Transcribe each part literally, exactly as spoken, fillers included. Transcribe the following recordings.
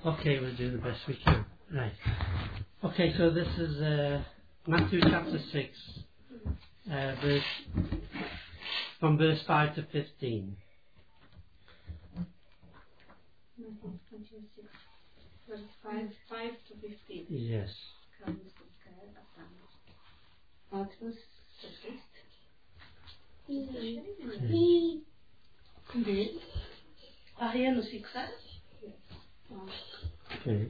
Okay, we'll do the best we can. Right. Okay, so this is uh, Matthew chapter six, uh, verse, from verse five to fifteen. Matthew six, verse five, five to fifteen. Yes. Matthew six. Okay.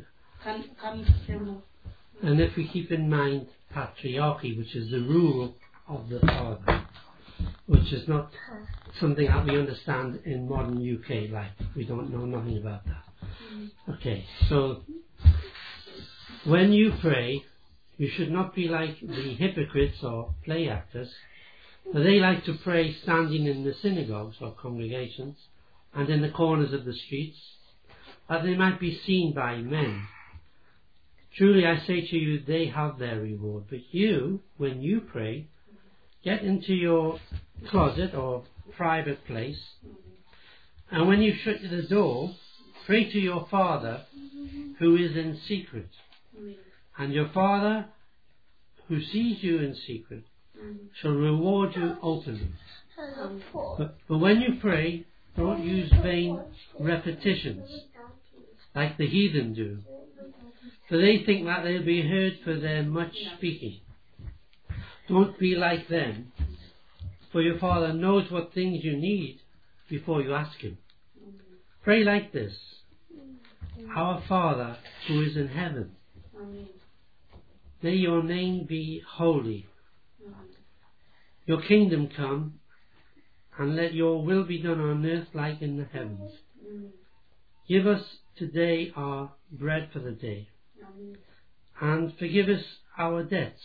And if we keep in mind patriarchy, which is the rule of the father, which is not something that we understand in modern U K life. We don't know nothing about that. Okay, so when you pray, you should not be like the hypocrites or play actors, for they like to pray standing in the synagogues or congregations and in the corners of the streets, that they might be seen by men. Truly I say to you, they have their reward. But you, when you pray, get into your closet or private place, and when you shut the door, pray to your Father who is in secret. And your Father who sees you in secret shall reward you openly. But, but when you pray, don't use vain repetitions like the heathen do, for they think that they'll be heard for their much speaking. Don't be like them, for your Father knows what things you need before you ask Him. Pray like this: Our Father who is in heaven, may your name be holy. Your kingdom come, and let your will be done on earth like in the heavens. Give us today our bread for the day, and forgive us our debts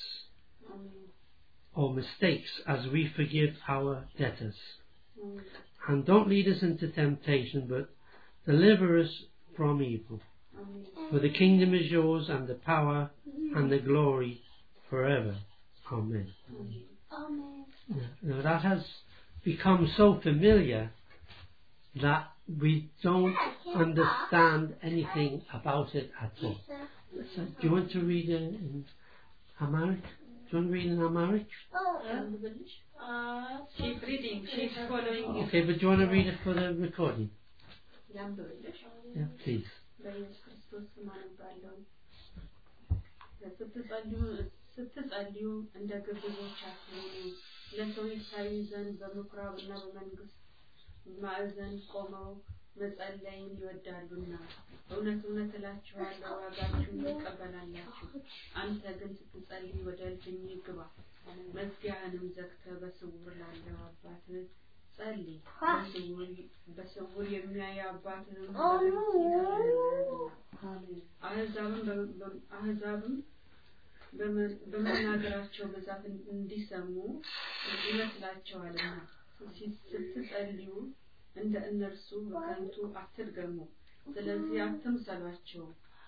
or mistakes as we forgive our debtors. And don't lead us into temptation, but deliver us from evil. For the kingdom is yours, and the power and the glory forever. Amen. Amen. Now that has become so familiar that we don't understand anything about it at all. So, do you want to read it in Amharic? Do you want to read in Amharic? Uh, she's reading. She's following. Okay, but do you want to read it for the recording? Yeah, please. ስትጸልዩ እንደ ግብዞች አትሁኑ፣ ለሰው ይታዩ ዘንድ በምኩራብና በመንግስት ማዕዘን ቆመው መጸለይን ይወዳሉና፣ እውነት እውነት እላችኋለሁ ዋጋችሁን ትቀበላላችሁ። አንተ ግን ስትጸልይ ወደ እልፍኝህ ግባ፣ መዝጊያህንም ዘግተህ በስውር ላለው አባትህ ጸልይ። በስውር የሚያይ አባትህም አሕዛብም በመናገራቸው ብዛት እንዲሰሙ ይመስላቸዋልና፣ ስትጸልዩ እንደ እነርሱ በከንቱ አትድገሙ። ስለዚህ አትምሰሏቸው።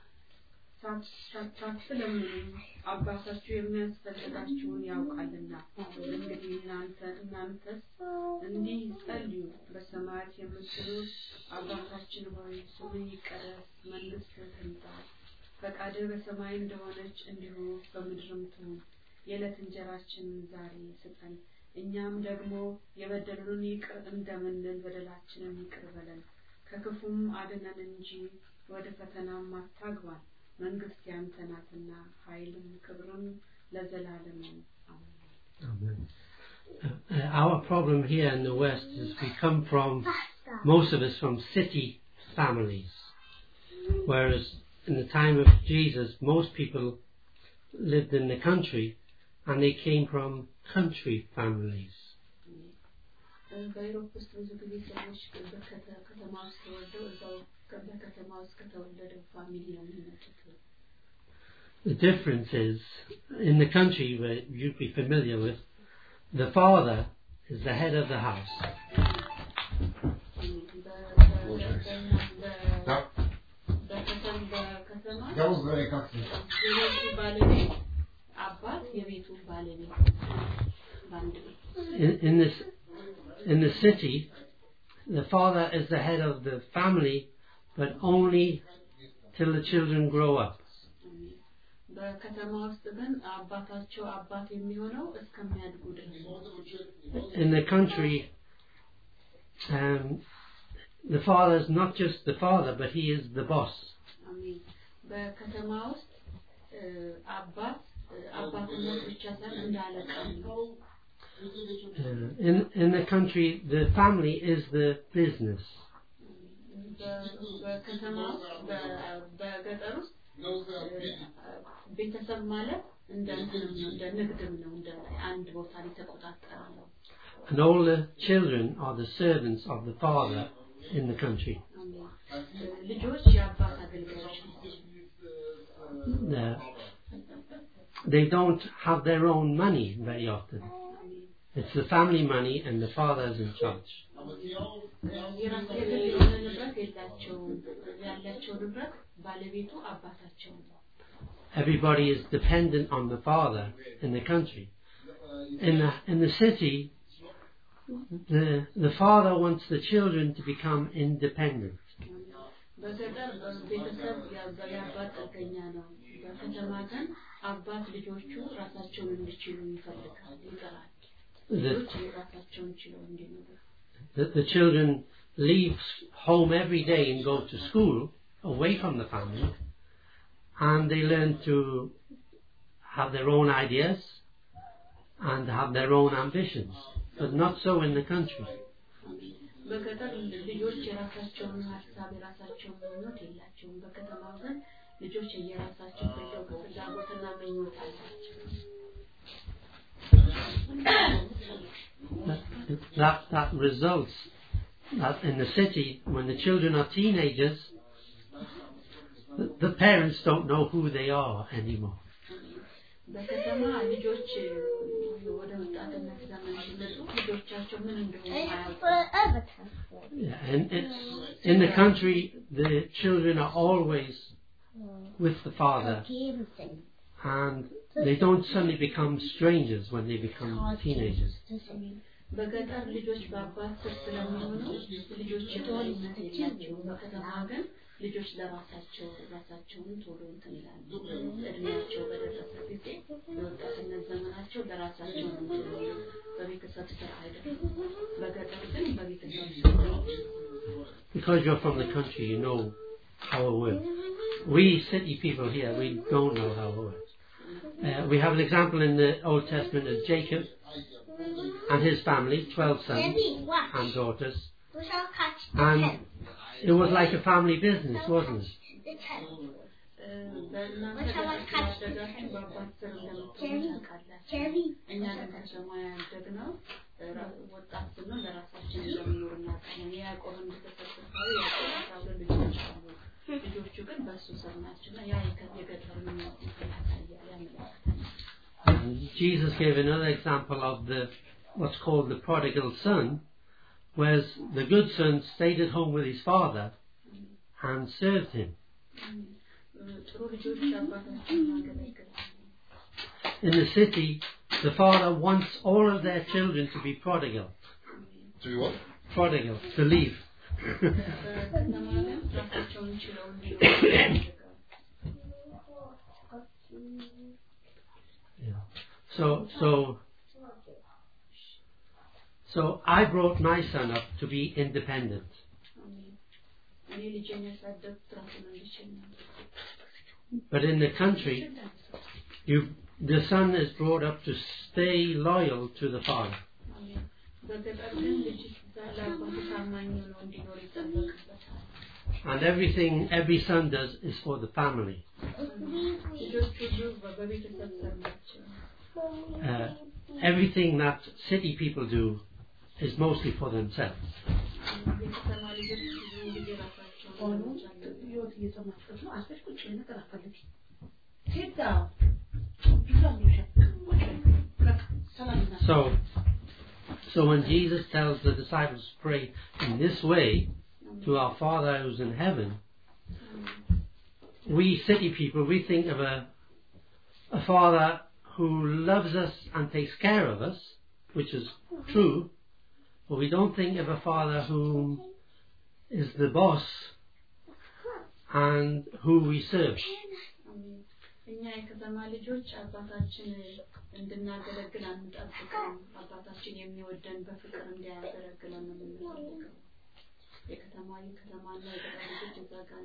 ሳትለምኑ አባታችሁ የሚያስፈልጋችሁን ያውቃልና። እንግዲህ እናንተ እናንተስ እንዲህ ጸልዩ: በሰማያት የምትኖር አባታችን ሆይ፣ ስምህ ይቀደስ፣ መንግሥትህ ትምጣ፣ ፈቃድህ በሰማይ እንደሆነች እንዲሁ በምድርም ትሁን። የዕለት እንጀራችንን ዛሬ ስጠን፣ እኛም ደግሞ የበደሉንን ይቅር እንደምንል በደላችንን ይቅር በለን፣ ከክፉም አድነን እንጂ ወደ ፈተናም አታግባን፣ መንግስት ያንተ ናትና ኃይልም ክብርም ለዘላለም። Amen. Uh, our problem here in the West is we come from, most of us, from city families, whereas in the time of Jesus, most people lived in the country, and they came from country families. The difference is, in the country where you'd be familiar with, the father is the head of the house. In, in this, in the city, the father is the head of the family, but only till the children grow up. በከተማ ውስጥ ግን አባታቸው አባት የሚሆነው እስከሚያድጉ ድረስ In the country, um, the father is not just the father, but he is the boss. አሜን በከተማ ውስጥ አባት አባትነት ብቻ ሳይሆን እንዳለቃ ነው Uh, in in the country, the family is the business. በከተማ ውስጥ በገጠር ውስጥ ቤተሰብ ማለት እንደ እንደ ንግድም ነው እንደ አንድ ቦታ ላይ ተቆጣጣሪ ነው And all the children are the servants of the father in the country. ልጆች የአባት አገልጋዮች Uh, they don't have their own money very often. It's the family money and the father is in charge. Everybody is dependent on the father in the country. In the in the city, the the father wants the children to become independent. The, the, the children leave home every day and go to school away from the family, and they learn to have their own ideas and have their own ambitions, but not so in the country. That, that results that in the city, when the children are teenagers, the, the parents don't know who they are anymore. Yeah, and it's, in the country, the children are always with the father, and they don't suddenly become strangers when they become teenagers. በገጠር ልጆች በአባት ስር ስለሚሆኑ ልጆች የተወለዱት የላቸው በከተማ ግን ልጆች ለራሳቸው ራሳቸውን ቶሎ እንትን ይላሉ እድሜያቸው በደረሰ ጊዜ በወጣትነት ዘመናቸው ለራሳቸው በቤተሰብ ስር አይደለም በገጠር ግን በቤተሰብ ስር Because you're from the country, you know how it works. We city people here, we don't know how it works. Uh, we have an example in the Old Testament of Jacob and his family, twelve sons and daughters, and it was like a family business, wasn't it? And Jesus gave another example of the what's called the prodigal son, whereas the good son stayed at home with his father and served him. In the city, the father wants all of their children to be prodigal. To be what? Prodigal, to leave. Yeah. So, so, so I brought my son up to be independent. But in the country, you, the son is brought up to stay loyal to the father. And everything every son does is for the family. Uh, everything that city people do is mostly for themselves. So, so when Jesus tells the disciples to pray in this way to our Father who's in heaven, we city people, we think of a, a Father who loves us and takes care of us, which is true, but we don't think of a Father who is the boss and who we serve. አሜን። እኛ የከተማ ልጆች አባታችን እንድናገለግል አንጠብቅም። አባታችን የሚወደን በፍቅር እንዲያገለግለን ነው የምንፈልገው። የከተማ የከተማና የገጠር ልጆች እዛ ጋር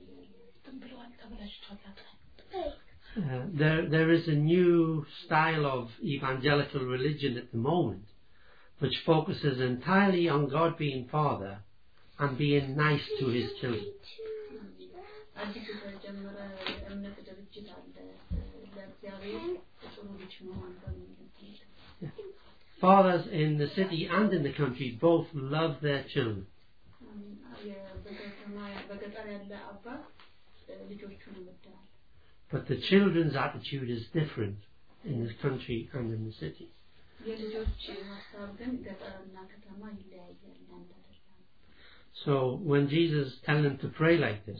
Uh, there, there is a new style of evangelical religion at the moment, which focuses entirely on God being Father and being nice to His children. Fathers in the city and in the country both love their children. But the children's attitude is different in the country and in the city. So when Jesus tells them to pray like this,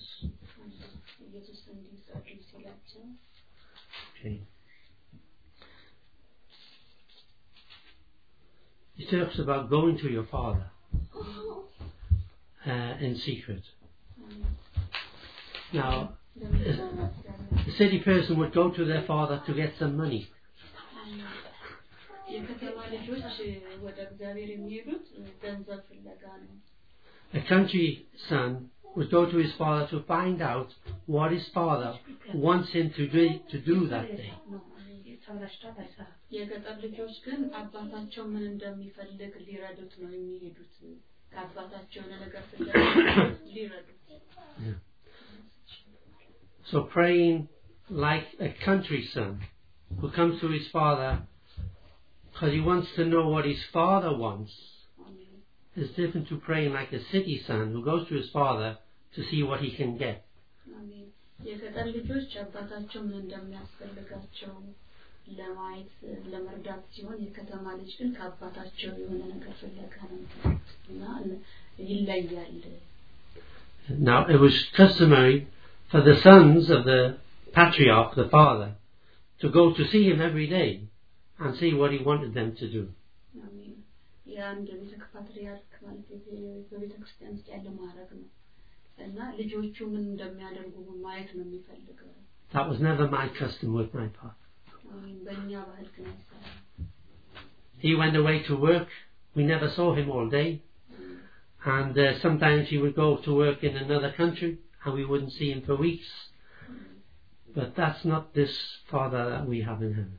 okay, He talks about going to your Father uh, in secret. Now, the city person would go to their father to get some money. A country son would go to his father to find out what his father wants him to do, to do that day. Yeah. So praying like a country son who comes to his father because he wants to know what his father wants is different to praying like a city son who goes to his father to see what he can get. Now it was customary for the sons of the patriarch, the father, to go to see him every day and see what he wanted them to do. That was never my custom with my father. He went away to work. We never saw him all day. And uh, sometimes he would go to work in another country and we wouldn't see him for weeks. But that's not this Father that we have in heaven.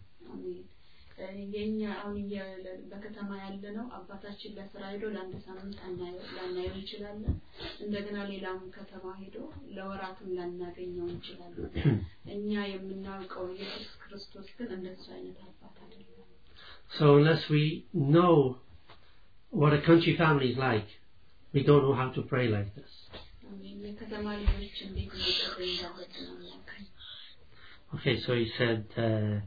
So unless we know what a country family is like, we don't know how to pray like this. Okay, so he said, uh,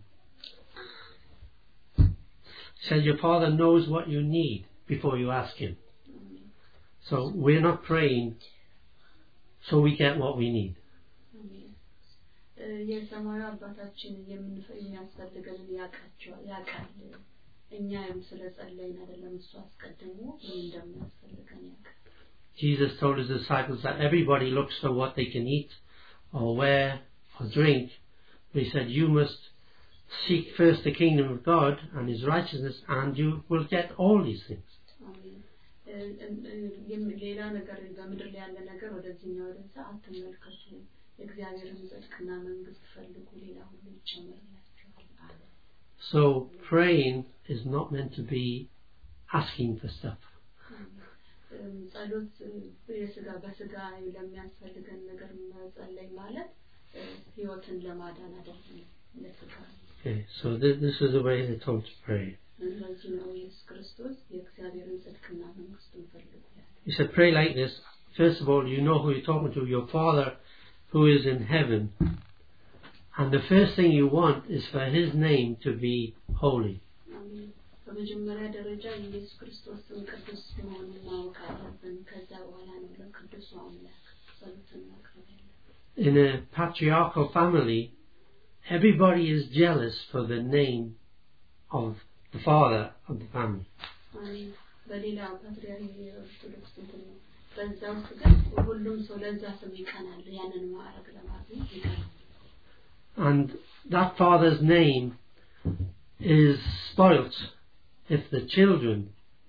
he said, your Father knows what you need before you ask Him. So we're not praying so we get what we need. Jesus told His disciples that everybody looks for what they can eat or wear or drink. But He said, you must seek first the kingdom of God and His righteousness and you will get all these things. So praying is not meant to be asking for stuff. Okay, so this, this is the way they're told to pray. He said, pray like this. First of all, you know who you're talking to, your Father who is in heaven. And the first thing you want is for His name to be holy. In a patriarchal family, everybody is jealous for the name of the father of the family. በዛው ግን ሁሉም ሰው ለዛ ሰው ይቀናል ያንን ማዕረግ ለማግኘት ይቀናል and that father's name is spoilt if the children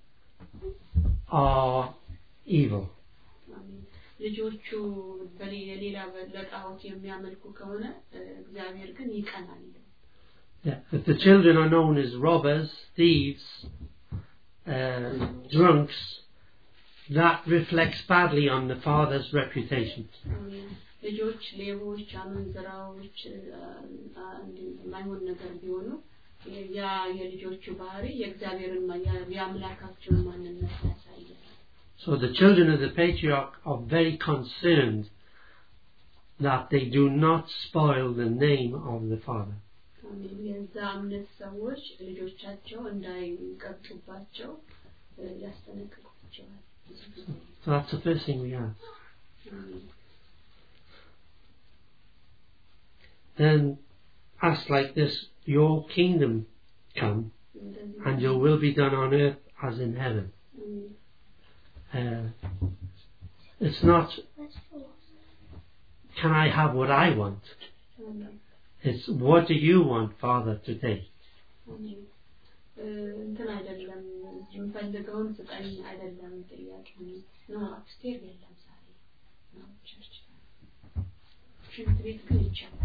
are evil. ልጆቹ በሌላ ለጣዖት የሚያመልኩ ከሆነ እግዚአብሔር ግን ይቀናል. If the children are known as robbers, thieves, uh, drunks, that reflects badly on the father's reputation. ልጆች ሌቦች አመንዝራዎች ማይሆን ነገር ቢሆኑ ያ የልጆቹ ባህሪ የእግዚአብሔርን ያምላካቸውን ማንነት ያሳያል. So the children of the patriarch are very concerned that they do not spoil the name of the father. የዛ እምነት ሰዎች ልጆቻቸው እንዳይቀጡባቸው ያስጠነቅቋቸዋል. So that's the first thing we have. Then ask like this, your kingdom come and your will be done on earth as in heaven. Uh, it's not, can I have what I want? It's what do you want, Father, today? እንትን አይደለም የምፈልገውን ስጠኝ አይደለም ጥያቄው ነው አፕስቴር የለም ዛሬ ነው ቸርች ሽንት ቤት ግን ይቻላል.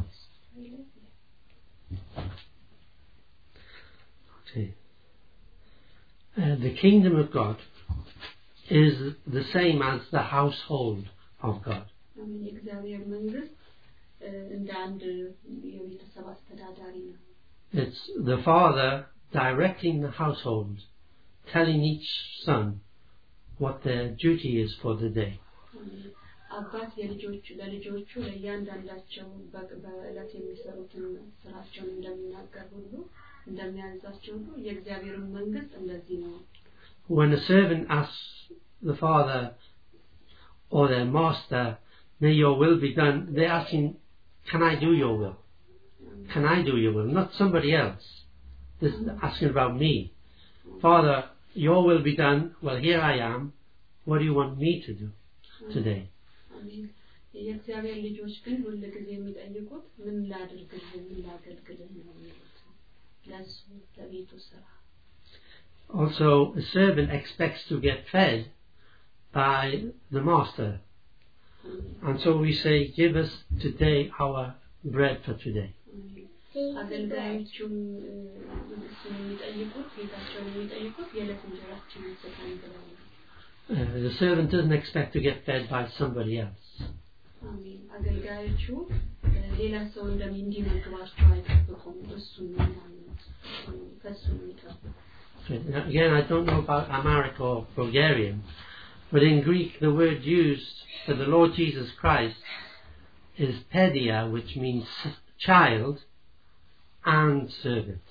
Okay. Uh, the kingdom of God is the same as the household of God. የእግዚአብሔር መንግስት እንደ አንድ የቤተሰብ አስተዳዳሪ ነው. It's the father directing the household, telling each son what their duty is for the day. አባት የልጆቹ ለልጆቹ ለእያንዳንዳቸው በእለት የሚሰሩትን ስራቸውን እንደሚናገር ሁሉ እንደሚያዛቸው ሁሉ የእግዚአብሔርን መንግስት እንደዚህ ነው. When a servant asks the father or their master, may your will be done, they're asking, can I do your will? Can I do your will? Not somebody else. This is asking about me. Father, your will be done. Well, here I am. What do you want me to do today? የእግዚአብሔር ልጆች ግን ሁሉ ጊዜ የሚጠይቁት ምን ላድርግልህ ምን ላገልግልህ ነው የሚሉት ለሱ ለቤቱ ስራ. Also, a servant expects to get fed by the master. And so we say, give us today our bread for today. አገልጋዮቹም የሚጠይቁት ጌታቸውን የሚጠይቁት የዕለት እንጀራችንን ስጠን ብለው ነው. The servant doesn't expect to get fed by somebody else. አሜን. አገልጋዮቹ ሌላ ሰው እንደሚንዲመግባቸው አይጠብቁም. እሱን ነው ከሱ የሚጠብቁ. Again, I don't know about Amharic or Bulgarian, but in Greek the word used for the Lord Jesus Christ is pedia, which means child and servant.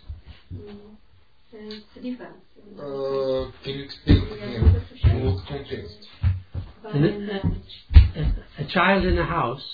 Uh, can you explain again more context? A, a, a child in a house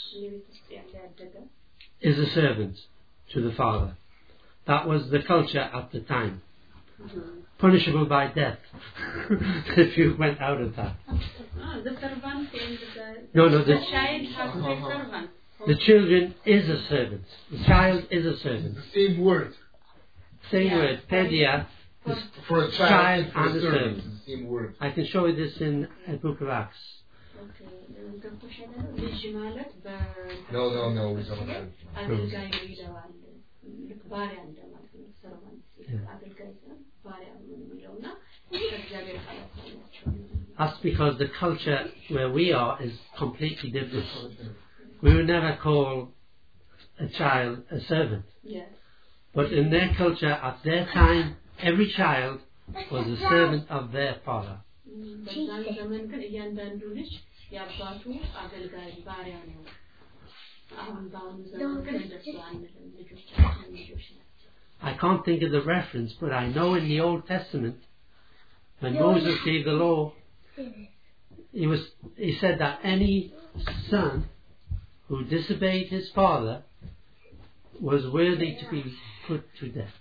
is a servant to the father. That was the culture at the time. Punishable by death if you went out of that. Ah, the servant and the, no, no, the, the child has to be servant. The children is a servant. The child is a servant. The same word. Same Yeah. word. Pedia. For, for a child, child and, for and a a servant. servant. It's the same word. I can show you this in the book of Acts. Okay. ልጅ ማለት በ No, no, no, we don't have አገልጋይ ይለዋል. ባሪያ እንደማለት ነው. servant አገልጋይ ባሪያ ነው የሚለውና እግዚአብሔር ቃላት ናቸው. That's because the culture where we are is completely different. We would never call a child a servant. Yes. But in their culture, at their time, every child was a servant of their father. በዛን ዘመን ግን እያንዳንዱ ልጅ የአባቱ አገልጋይ ባሪያ ነው. አሁን በአሁኑ ዘመን ግን እንደሱ አንልም. ልጆቻችን ልጆች ናቸው. I can't think of the reference, but I know in the Old Testament, when Moses gave the law, he was he said that any son who disobeyed his father was worthy to be put to death.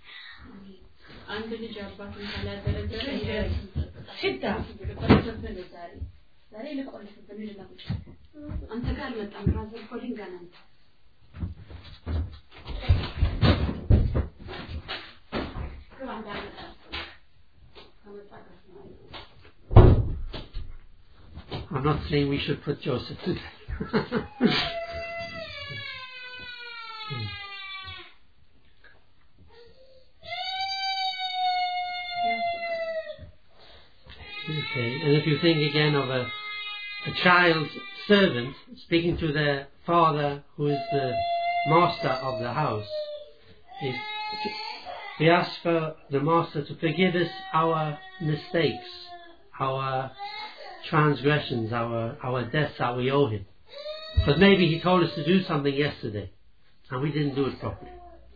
አንድ ልጅ አባቱን ካላገለገለ ዛሬ ልቆልፍብን ልላውጭ አንተ ጋር መጣም ራዘር ኮዲንግ አናንተ I'm not saying we should put Joseph to death. Okay, and if you think again of a, a child's servant speaking to their father, who is the master of the house, if we ask for the master to forgive us our mistakes, our transgressions, our our debts that we owe him. But maybe he told us to do something yesterday, and we didn't do it properly.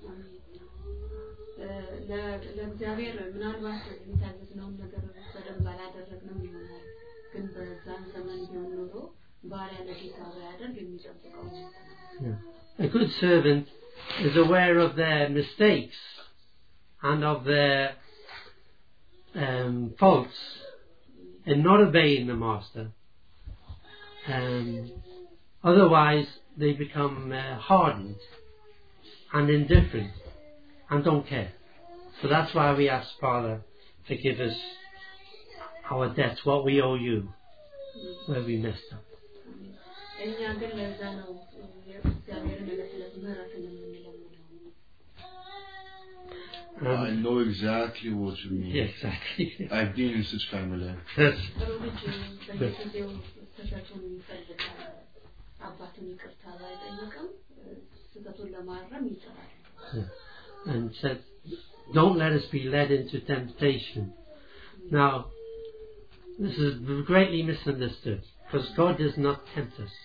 ለእግዚአብሔር ምናልባት የሚታዘዝነውን ነገር በደንብ አላደረግንም ይሆናል ግን በዛን ዘመን ቢሆን ኖሮ ባሪያ ለጌታ ያደርግ የሚጠብቀው A good servant is aware of their mistakes and of their um, faults in not obeying the master. Um, otherwise they become uh, hardened and indifferent and don't care. So that's why we ask, Father, forgive us our debts, what we owe you, where we messed up. Um, I know exactly what you mean. Yeah, exactly. I've been in such family. Yes. Yeah. And said, don't let us be led into temptation. Now, this is greatly misunderstood, because God does not tempt us.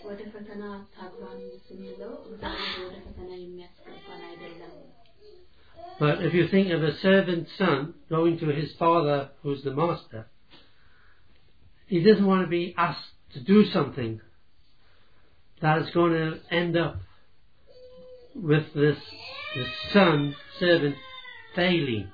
But if you think of a servant son going to his father, who's the master, he doesn't want to be asked to do something that is going to end up with this, this son, servant, failing.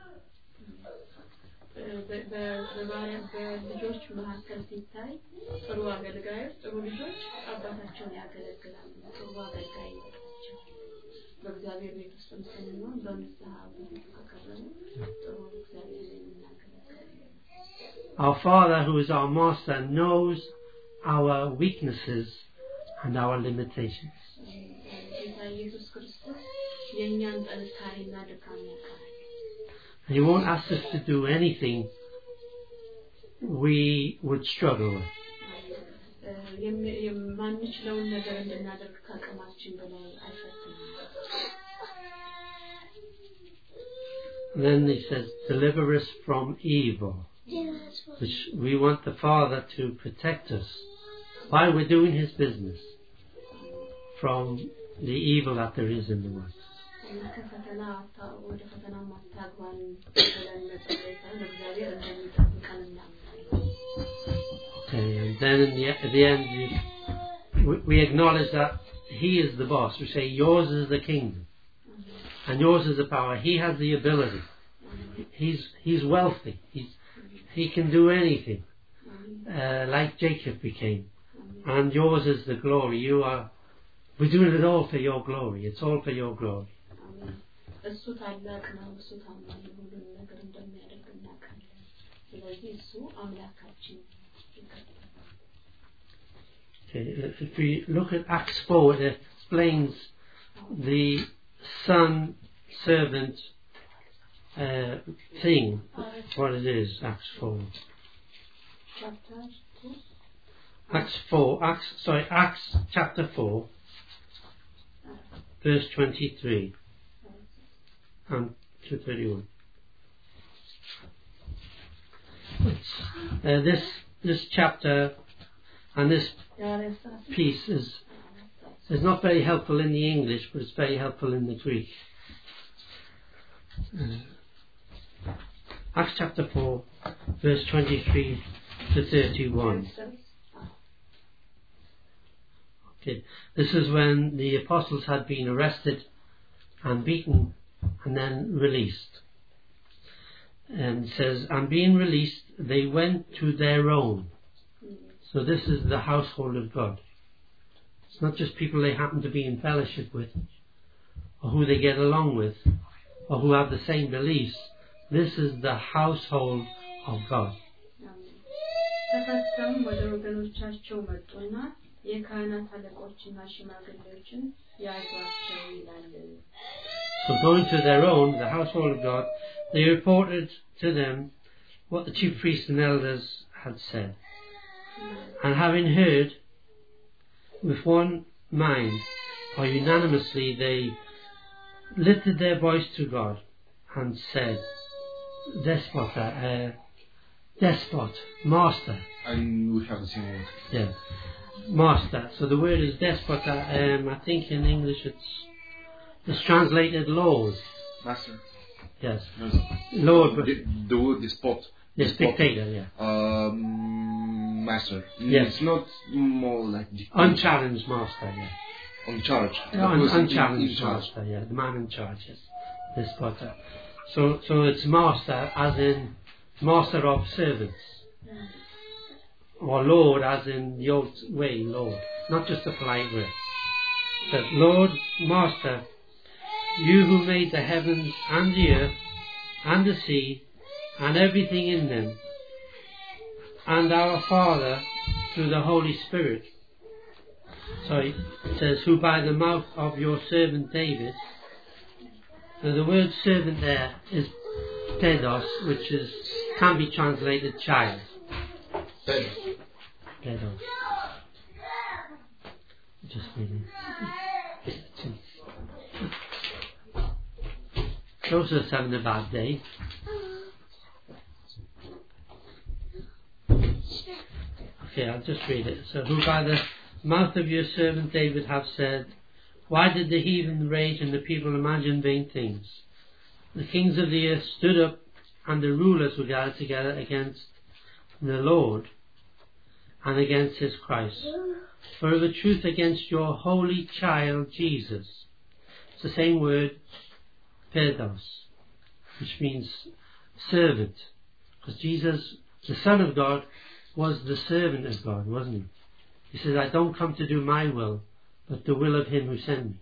በልጆች መካከል ሲታይ ጥሩ አገልጋዮች ጥሩ ልጆች አባታቸውን ያገለግላሉ ጥሩ አገልጋይ ናቸው በእግዚአብሔር ቤት ውስጥ ስንሆን በንስሐ ተከረሙ ጥሩ እግዚአብሔር እናገለግላለን Our Father, who is our Master, knows our weaknesses and our limitations. ጌታ ኢየሱስ ክርስቶስ የኛን ጥንካሬና ድካም ያውቃል He won't ask us to do anything we would struggle with. And then he says, deliver us from evil. Which we want the Father to protect us while we're doing his business from the evil that there is in the world. Okay, and then in the, at the end we, we acknowledge that he is the boss. We say yours is the kingdom and yours is the power. He has the ability. He's he's wealthy. He's, he can do anything, uh, like Jacob became. And yours is the glory. You are. We're doing it all for your glory. It's all for your glory. Okay, if we look at Acts four, it explains the son servant uh, thing, what it is. Acts four. Acts four. Acts sorry. Acts chapter four. Verse twenty-three and to thirty-one. Uh, this this chapter and this piece is is not very helpful in the English, but it's very helpful in the Greek. Uh, Acts chapter four, verse twenty-three to thirty-one. Okay, this is when the apostles had been arrested and beaten and then released. And it says, and being released, they went to their own. So this is the household of God. It's not just people they happen to be in fellowship with, or who they get along with, or who have the same beliefs. This is the household of God. So going to their own, the household of God, they reported to them what the chief priests and elders had said. And having heard, with one mind, or unanimously, they lifted their voice to God and said, Despota, uh, despot, master. And we have the same word. Yeah, master. So the word is despota. Um, I think in English it's it's translated Lord. Master. Yes. Yes. Lord. But The, the word is spot. yes, dictator. Yeah. Um, master. Yes. It's not more like dictator. Unchallenged master. Yeah. On charge. Yeah, un- person in- unchallenged in charge. master. Yeah, the man in charge. Yes. Despota. So so it's master as in master of servants. Or Lord as in the old way, Lord, not just a polite word. But Lord, Master, you who made the heavens and the earth and the sea and everything in them, and our Father through the Holy Spirit. Sorry, it says, who by the mouth of your servant David. Now the word servant there is pedos, which is can be translated child. Pedos. Just reading. Joseph's having a bad day. Okay, I'll just read it. So, who by the mouth of your servant David have said, why did the heathen rage and the people imagine vain things? The kings of the earth stood up, and the rulers were gathered together against the Lord and against his Christ. For of a truth against your holy child Jesus. It's the same word, pedos, which means servant. Because Jesus, the Son of God, was the servant of God, wasn't he? He says, I don't come to do my will, but the will of him who sent me.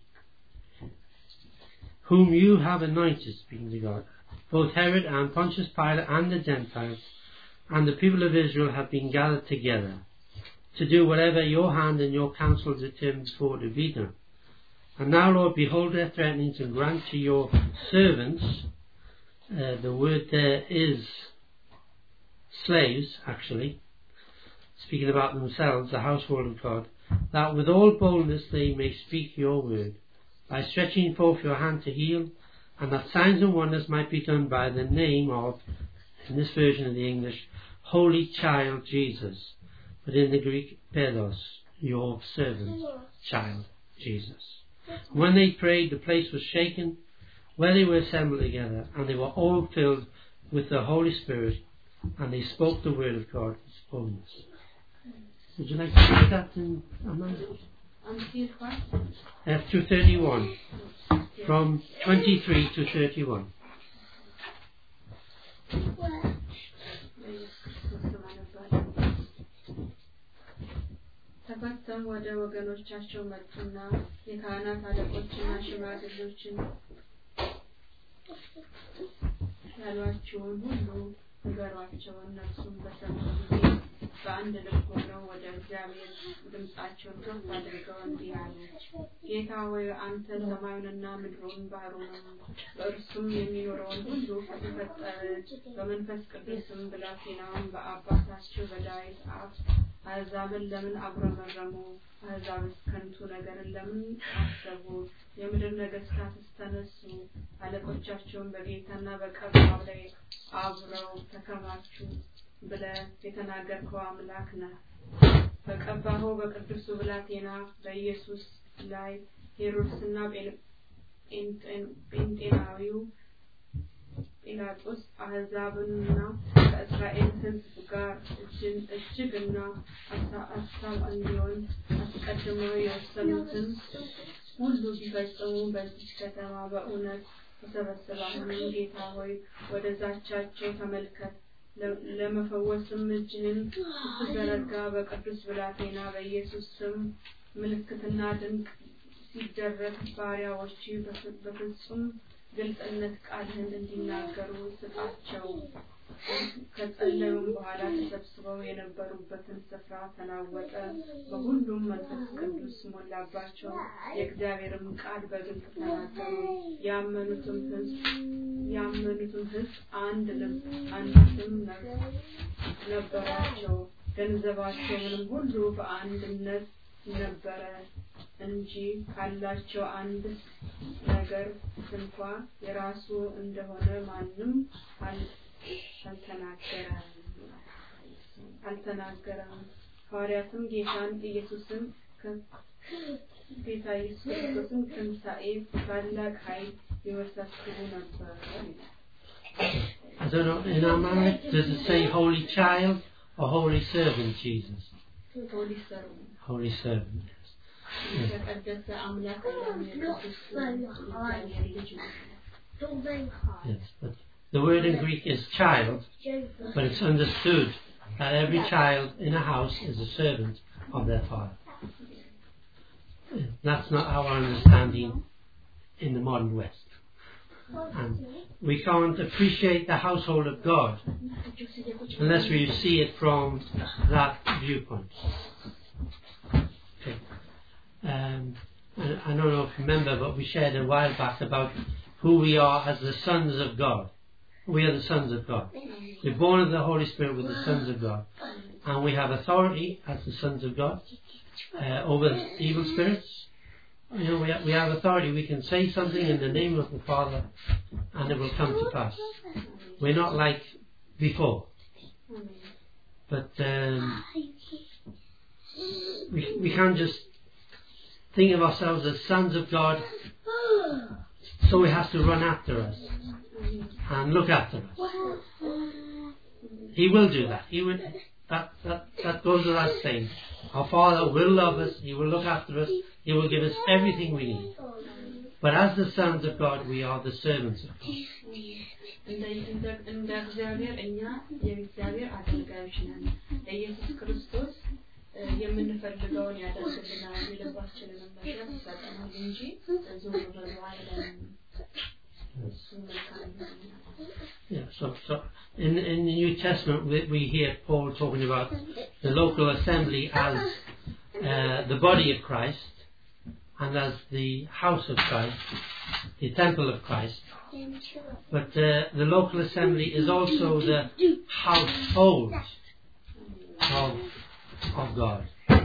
Whom you have anointed, speaking to God, both Herod and Pontius Pilate and the Gentiles, and the people of Israel have been gathered together, to do whatever your hand and your counsel determined for to be done. And now, Lord, behold their threatenings, and grant to your servants, uh, the word there is slaves, actually, speaking about themselves, the household of God, that with all boldness they may speak your word, by stretching forth your hand to heal, and that signs and wonders might be done by the name of, in this version of the English, Holy Child Jesus, but in the Greek, pedos, your servant, child, Jesus. When they prayed, the place was shaken, where they were assembled together, and they were all filled with the Holy Spirit, and they spoke the word of God with boldness. Would you like to read that in Amanda? Uh, to thirty-one, from twenty-three to thirty-one. ተፈተው ወደ ወገኖቻቸው መጡና የካህናት አለቆችና ሽማግሌዎችን ያሏቸውን ሁሉ ንገሯቸው። እነርሱም በሰሙ ጊዜ በአንድ ልብ ሆነው ወደ እግዚአብሔር ድምፃቸውን ከፍ አድርገው እንዲህ አሉ። ጌታ ሆይ አንተ ሰማዩንና ምድሩን ባሕሩንም በእርሱም የሚኖረውን ሁሉ ፈጠረ። በመንፈስ ቅዱስም ብላቴናውን በአባታቸው በዳዊት አፍ አሕዛብን ለምን አጉረመረሙ? አሕዛብስ ከንቱ ነገርን ለምን አሰቡ? የምድር ነገሥታትስ ተነሱ፣ አለቆቻቸውን በጌታና በቀባው ላይ አብረው ተከማቹ ብለህ የተናገርከው አምላክ ነህ። በቀባኸው በቅዱሱ ብላቴና በኢየሱስ ላይ ሄሮድስና ጴንጤናዊው ጲላጦስ አሕዛብንና ከእስራኤል ሕዝብ ጋር እጅግና አሳብ እንዲሆን አስቀድመው የወሰኑትን ሁሉ ቢፈጽሙ በዚች ከተማ በእውነት ተሰበሰባችሁ። ጌታ ሆይ ወደ ዛቻቸው ተመልከት፣ ለመፈወስም እጅህን ስትዘረጋ በቅዱስ ብላቴና በኢየሱስ ስም ምልክትና ድንቅ ሲደረግ ባሪያዎች በፍጹም ግልጽነት ቃልህን እንዲናገሩ ስጣቸው። ከጸለዩም በኋላ ተሰብስበው የነበሩበትን ስፍራ ተናወጠ። በሁሉም መንፈስ ቅዱስ ሞላባቸው። የእግዚአብሔርም ቃል በግልጽ ተናገሩ። ያመኑትም ሕዝብ ያመኑትም ሕዝብ አንድ ልብ አንድ ስም ነበራቸው። ገንዘባቸውንም ሁሉ በአንድነት ነበረ እንጂ ካላቸው አንድ ነገር እንኳ የራሱ እንደሆነ ማንም አልተናገረም አልተናገረም። ሐዋርያትም ጌታን ኢየሱስን ጌታ ኢየሱስ ክርስቶስን ትንሣኤ ታላቅ ኃይል ይመሰክሩ ነበር። I don't know, in our marriage, does it say holy child or holy servant Jesus? Holy servant. Holy servant, yes. Yes. Yes, but the word in Greek is child, but it's understood that every child in a house is a servant of their father. That's not our understanding in the modern West. And we can't appreciate the household of God unless we see it from that viewpoint. Okay. Um, and I don't know if you remember, but we shared a while back about who we are as the sons of God. We are the sons of God. We're born of the Holy Spirit with the sons of God. And we have authority as the sons of God uh, over evil spirits. You know, we have, we have authority. We can say something in the name of the Father and it will come to pass. We're not like before. But um, we, we can't just think of ourselves as sons of God, so he has to run after us and look after us. He will do that. He will. That that that goes without saying. Our Father will love us. He will look after us. He will give us everything we need. But as the sons of God, we are the servants of God. የምንፈልገውን ያደርግልናል የልባችንን መሻት ሰጠናል እንጂ ዙም ብሎ አይደለም። Yeah, so, so in, in the New Testament we, we hear Paul talking about the local assembly as uh, the body of Christ and as the house of Christ, the temple of Christ. But uh, the local assembly is also the household of of God.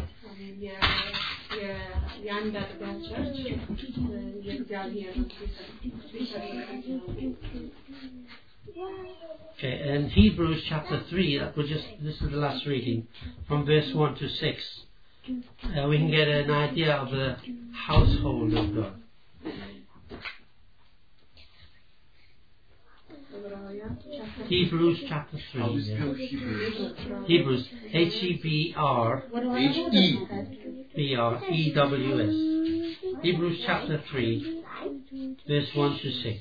Okay, and Hebrews chapter three, that was just this is the last reading from verse one to six. Uh, we can get an idea of the household of God. Hebrews chapter three. Yeah. Hebrews, H E B R H E B R E W S. Hebrews chapter three, verse one to six.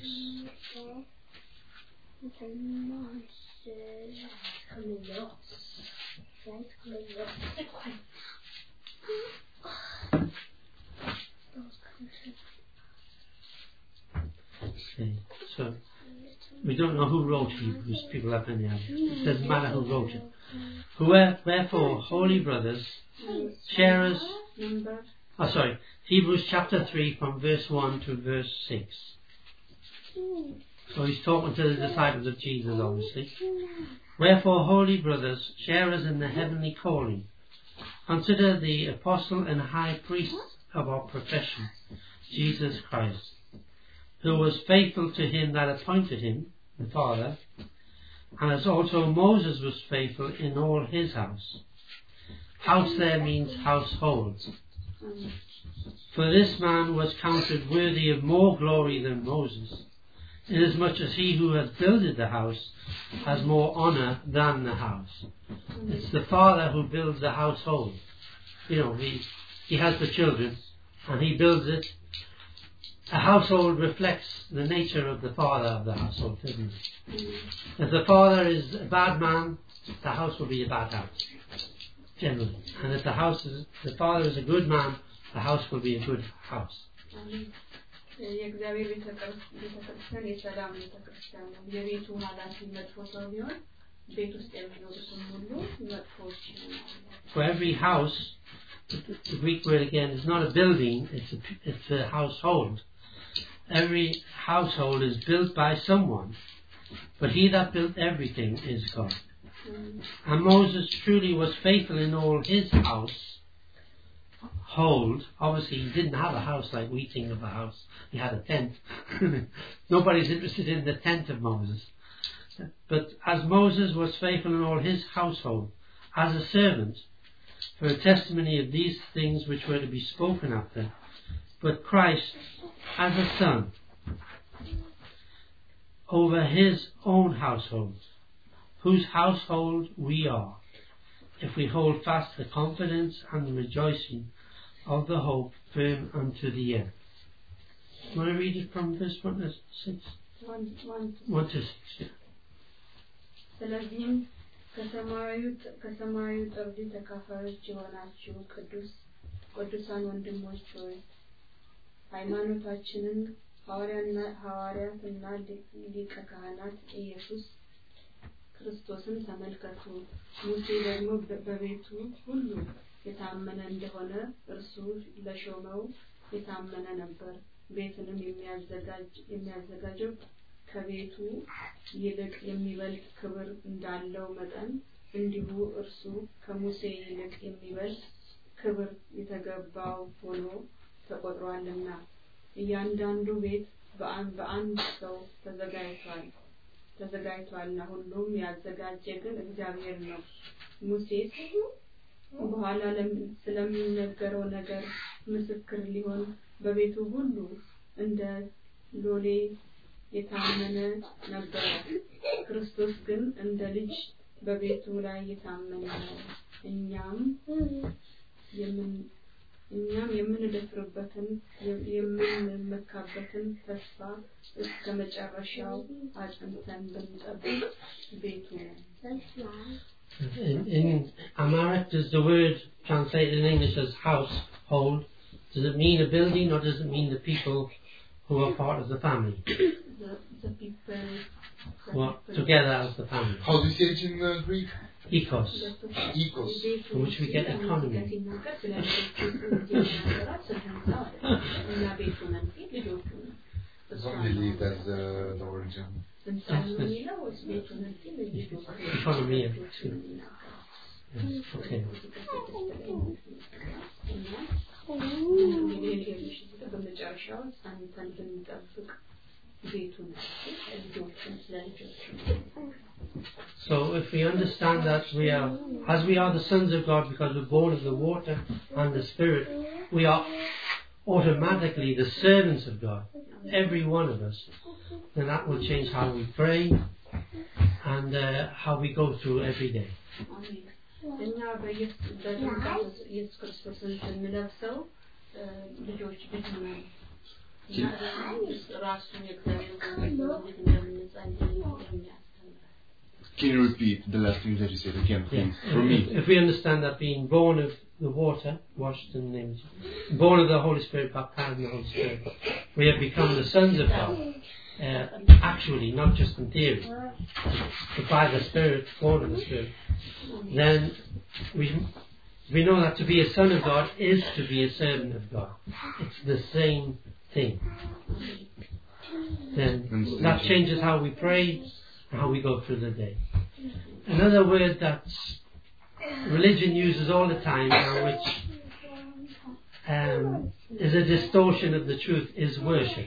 Okay, so we don't know who wrote Hebrews. People have any idea. It doesn't matter who wrote it. Wherefore, holy brothers, sharers. Oh, sorry. Hebrews chapter three, from verse one to verse six. So he's talking to the disciples of Jesus, obviously. Wherefore, holy brothers, sharers in the heavenly calling, consider the apostle and high priest of our profession, Jesus Christ, who was faithful to him that appointed him, the Father, and as also Moses was faithful in all his house. House there means household. For this man was counted worthy of more glory than Moses, inasmuch as he who has builded the house has more honour than the house. It's the father who builds the household. You know, he, he has the children, and he builds it. A household reflects the nature of the father of the household, doesn't it? If the father is a bad man, the house will be a bad house, generally. And if the house is, the father is a good man, the house will be a good house. የእግዚአብሔር ቤተክርስቲያን የሰላም ቤተክርስቲያን ነው። የቤቱ ኃላፊ መጥፎ ሰው ቢሆን ቤት ውስጥ የሚኖሩትም ሁሉ መጥፎዎች ይሆናሉ። For every house, the Greek word again is not a building, it's a, it's a household. Every household is built by someone, but he that built everything is God. Mm. And Moses truly was faithful in all his house. Hold. Obviously, he didn't have a house like we think of a house. He had a tent. Nobody's interested in the tent of Moses. But as Moses was faithful in all his household, as a servant, for a testimony of these things which were to be spoken after, but Christ as a son over his own household, whose household we are, if we hold fast the confidence and the rejoicing of the hope firm unto the end. Want to read it from verse one to six? One, one, one to six, yeah. ስለዚህም ከሰማያዊ ጥሪ ተካፋዮች የሆናችሁ ቅዱስ ቅዱሳን ወንድሞች ሆይ ሃይማኖታችንን ሐዋርያትና ሊቀ ካህናት ኢየሱስ ክርስቶስን ተመልከቱ። ሙሴ ደግሞ በቤቱ ሁሉ የታመነ እንደሆነ እርሱ ለሾመው የታመነ ነበር። ቤትንም የሚያዘጋጅ የሚያዘጋጀው ከቤቱ ይልቅ የሚበልጥ ክብር እንዳለው መጠን እንዲሁ እርሱ ከሙሴ ይልቅ የሚበልጥ ክብር የተገባው ሆኖ ተቆጥሯልና እያንዳንዱ ቤት በአንድ ሰው ተዘጋጅቷል ተዘጋጅቷልና ሁሉም ያዘጋጀ ግን እግዚአብሔር ነው። ሙሴ በኋላ ስለሚነገረው ነገር ምስክር ሊሆን በቤቱ ሁሉ እንደ ሎሌ የታመነ ነበር። ክርስቶስ ግን እንደ ልጅ በቤቱ ላይ የታመነ ነው። እኛም የምን እኛም የምንደፍርበትን የምንመካበትን ተስፋ እስከ መጨረሻው አጽንተን ብንጠብቅ ቤቱ ነው። In, in Amharic, does the word translated in English as household, does it mean a building or does it mean the people who are part of the family? The, the people who are together as the family. How do you say it in uh, Greek? Ecos. Ecos. From which we get economy. It's not really that's the, the origin. Economy. Yes, okay. So if we understand that we are, as we are the sons of God because we're born of the water and the Spirit, we are automatically the servants of God, every one of us, then that will change how we pray and uh, how we go through every day. እኛ በኢየሱስ ክርስቶስን ስንለብሰው ልጆች ልጅ ነን። ራሱን የእግዚአብሔር ወንጌል እንደምንጸልይ የሚያስተምር። Can you repeat the last thing that you said again, please? Yeah. For if, me. If we understand that being born of the water, washed in the name of Jesus, born of the Holy Spirit, baptized in the Holy Spirit, we have become the sons of God. Uh, actually, not just in theory, but by the Spirit, born of the Spirit. Then we we know that to be a son of God is to be a servant of God. It's the same thing. Then that changes how we pray and how we go through the day. Another word that religion uses all the time, and which um, is a distortion of the truth, is worship.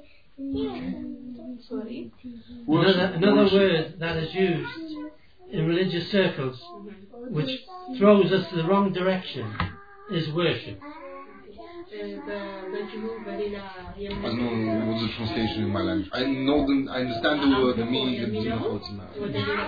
Sorry. Another, another word that is used in religious circles, which throws us the wrong direction, is worship. I know what's the translation in my language. I know the, I understand the word, the meaning, the meaning of what's in my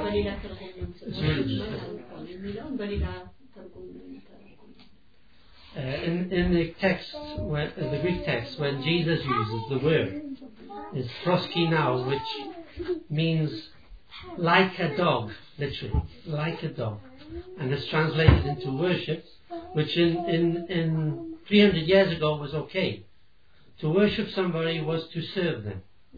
It's religious. Uh, in, in the text, when, in the Greek text, when Jesus uses the word, it's proskinao, which means like a dog, literally, like a dog. And it's translated into worship, which in, in, in three hundred years ago was okay. To worship somebody was to serve them.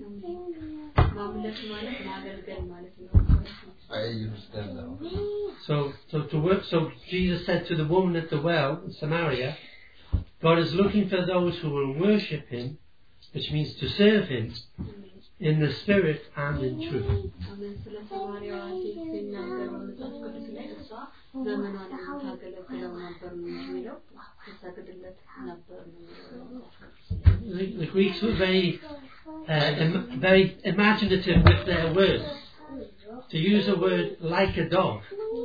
I understand now. So, so to work. So Jesus said to the woman at the well in Samaria, God is looking for those who will worship Him, which means to serve Him in the spirit and in truth. The, the Greeks were very, uh, im- very imaginative with their words. To use a word like a dog,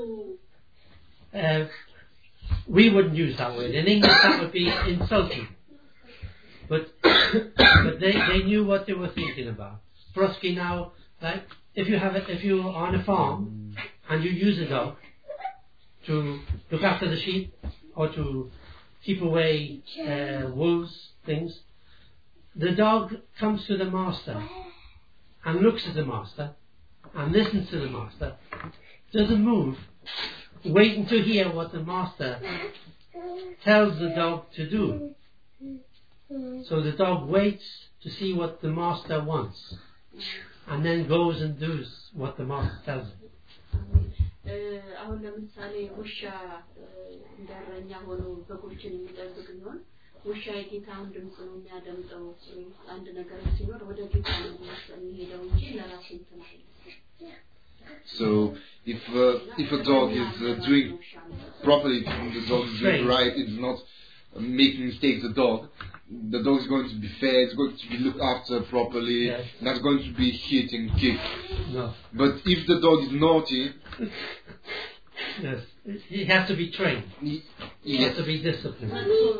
uh, we wouldn't use that word. In English, that would be insulting. But but they, they knew what they were thinking about. Prosky now, like if you have it, if you're on a farm and you use a dog to look after the sheep or to keep away uh, wolves, things, the dog comes to the master and looks at the master and listens to the master, doesn't move, waiting to hear what the master tells the dog to do. So the dog waits to see what the master wants and then goes and does what the master tells him. አሁን ለምሳሌ ውሻ እንደረኛ ሆኖ በጎችን የሚጠብቅ ቢሆን ውሻ የጌታውን ድምጽ ነው የሚያደምጠው። አንድ ነገር ሲኖር ወደ ጌታ ነው የሚሄደው እንጂ ለራሱ እንትን አይልም። So if uh, if a dog is uh, doing properly, if the dog is doing right, it's not uh, making mistakes. The dog, the dog is going to be fed, it's going to be looked after properly, yes. Not going to be hit and kicked. No. But if the dog is naughty, yes, he has to be trained. He, he yes. has to be disciplined.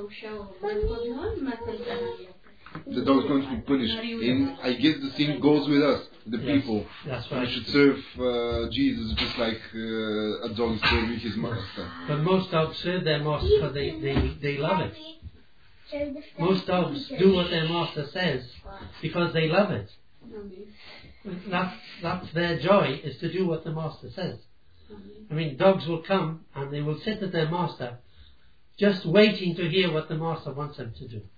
The dog is going to be punished. And I guess the same goes with us, the yes, people. That's right. We should serve uh, Jesus just like uh, a dog is serving his master. But most dogs serve their master because they, they, they love it. Most dogs do what their master says because they love it. That's, that's their joy, is to do what the master says. I mean, dogs will come and they will sit at their master just waiting to hear what the master wants them to do.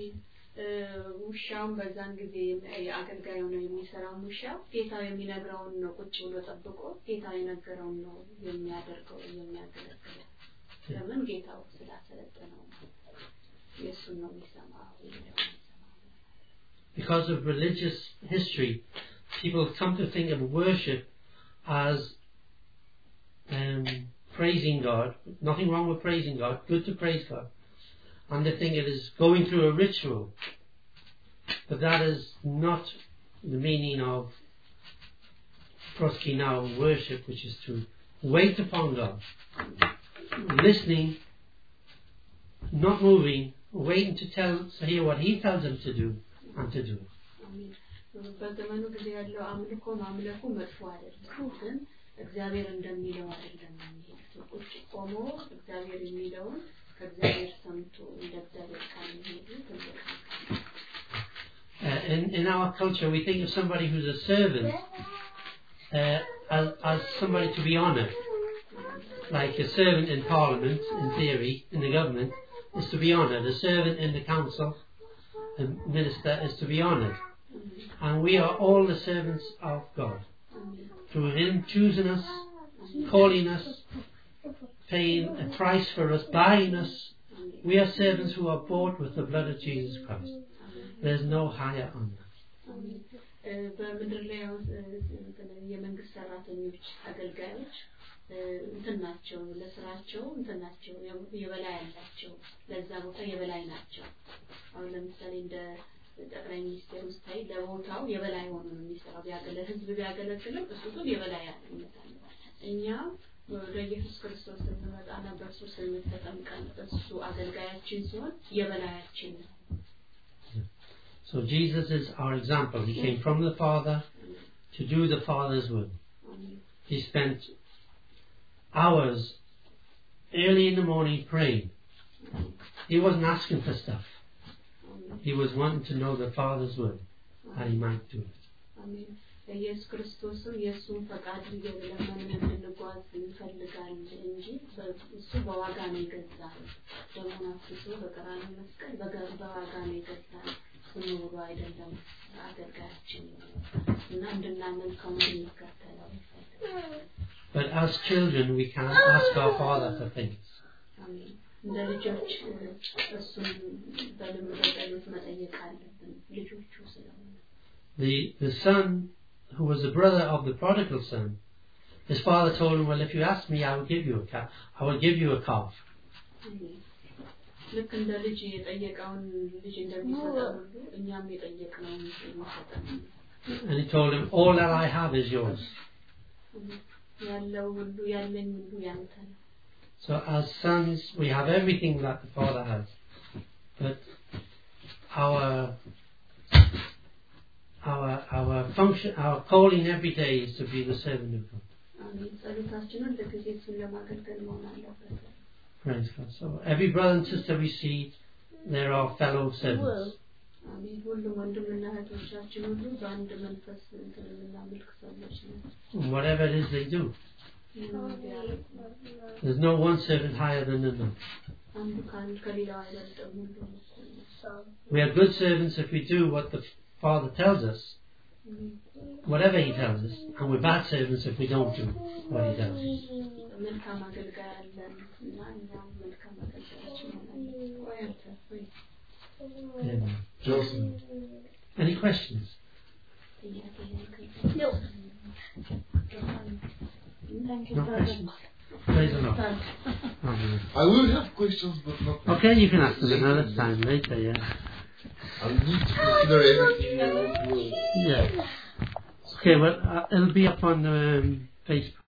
ውሻውን በዛን ጊዜ አገልጋዩ ነው የሚሰራው። ውሻው ጌታው የሚነግረውን ነው ቁጭ ብሎ ጠብቆ ጌታው የነገረውን ነው የሚያደርገው የሚያገለግለው። ለምን ጌታው ስላሰለጠነው ኢየሱስ ነው የሚሰማው። Because of religious history, people come to think of worship as um, praising God. Nothing wrong with praising God. Good to praise God. And they think it is going through a ritual. But that is not the meaning of proskinao worship, which is to wait upon God, listening, not moving, waiting to tell to hear what He tells them to do and to do it. በዘመኑ ጊዜ ያለው አምልኮ ማምለኩ መጥፎ አይደለም፣ ግን እግዚአብሔር እንደሚለው አይደለም። ቁጭ ቆሞ እግዚአብሔር የሚለውን ከእግዚአብሔር ሰምቶ እንደ እግዚአብሔር ቃል የሚሄዱ Uh, in, in our culture, we think of somebody who's a servant uh, as, as somebody to be honoured. Like a servant in Parliament, in theory, in the government, is to be honoured. A servant in the council, a minister, is to be honoured. And we are all the servants of God. Through Him choosing us, calling us, paying a price for us, buying us. We are servants who are bought with the blood of Jesus Christ. There's no higher honor. በምድር ላይ የመንግስት ሰራተኞች አገልጋዮች እንትን ናቸው፣ ለስራቸው እንትን ናቸው፣ የበላይ አላቸው፣ ለዛ ቦታ የበላይ ናቸው። አሁን ለምሳሌ እንደ ጠቅላይ ሚኒስቴር ውስጥ ላይ ለቦታው የበላይ ሆኖ ነው የሚሰራው። ቢያገለ ህዝብ ቢያገለግልም እሱ ግን የበላይ ያለነታል። እኛ ወደ ኢየሱስ ክርስቶስ እንመጣና በእሱ ስም ተጠምቀን እሱ አገልጋያችን ሲሆን የበላያችን ነው። So Jesus is our example. He came from the Father to do the Father's will. He spent hours early in the morning praying He wasn't asking for stuff. He was wanting to know the Father's will, how he might do it. አሜን። ኢየሱስ ክርስቶስም የሱን ፈቃድ እየለመንን እንድንጓዝ እንፈልጋለን እንጂ እሱ በዋጋ ነው የገዛን። ደሙን አፍስሶ በቀራንዮ መስቀል በዋጋ ነው የገዛን። ስሙ ብሎ አይደለም አገልጋያችን እና እንድናመልከው እንድንከተለው ይፈልጋል። But as children we can't ask our Father for things. አሜን። እንደ ልጆች እሱን በልምድ መጠየቅ አለብን ልጆቹ ስለሆነ። The the son who was the brother of the prodigal son, his father told him, well, if you ask me, I will give you a calf. I will give you a calf. ልክ እንደ ልጅ የጠየቀውን ልጅ እንደሚሰጠው ሁሉ እኛም የጠየቅነውን የሚሰጠን። And he told him, all that I have is yours. ያለው ሁሉ ያለኝ ሁሉ ያንተ ነው። So as sons, we have everything that the Father has, but our our our function, our calling every day is to be the servant of God. አሜን። ጸሎታችንን ለጊዜ እሱን ለማገልገል መሆን አለበት። Praise God. So every brother and sister we see, they're our fellow servants. አሜን። ሁሉም ወንድምና እህቶቻችን ሁሉ በአንድ መንፈስ እንደምናመልክ ሰዎች ነን። Whatever it is they do. There's no one servant higher than another. We are good servants if we do what the Father tells us, whatever He tells us, and we're bad servants if we don't do what He tells us. Amen. Joseph. Any questions? No. No questions? Praise the Lord. Amen. I will have questions, but not now. Okay, you can ask them another time later, yeah. I need to consider everything you will. Yeah. Okay, well, uh, it'll be up on um, Facebook.